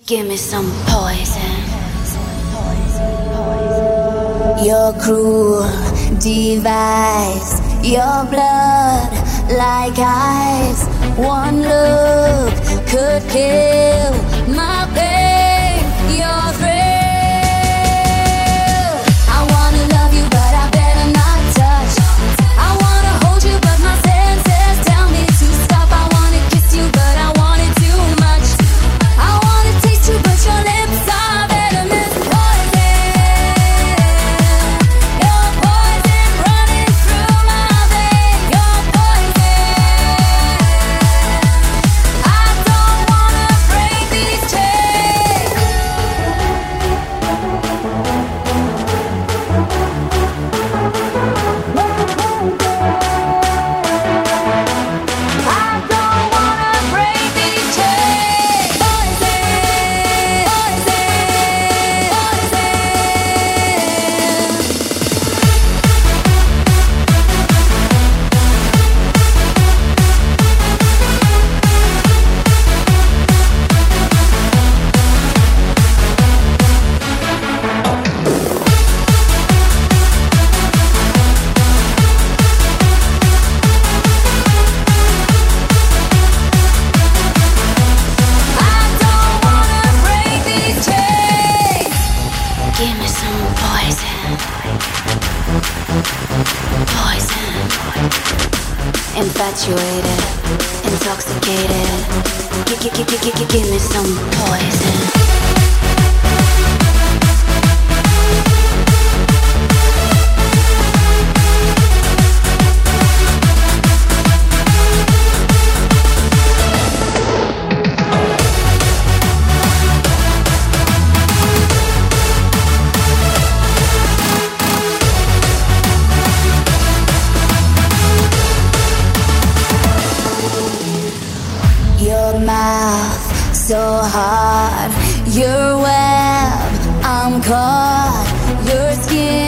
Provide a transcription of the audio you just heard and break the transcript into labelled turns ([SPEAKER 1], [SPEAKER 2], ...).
[SPEAKER 1] Give me some poison.
[SPEAKER 2] Your cruel device, your blood like ice. One look could kill my pain. Your thrill. I wanna love you, but I better not touch. I wanna hold you, but my senses tell me to stop. I wanna kiss you, but I want it too much. I wanna taste you, but your lips are venomous poison. Your poison running through my veins. Your poison. I don't wanna break these chains. I don't wanna break these chains. Poison, poison, poison. I don't wanna break these chains.
[SPEAKER 1] Give me some poison. Poison. Infatuated, intoxicated. Give me some poison.
[SPEAKER 2] Your mouth so hard, your web, I'm caught. Your skin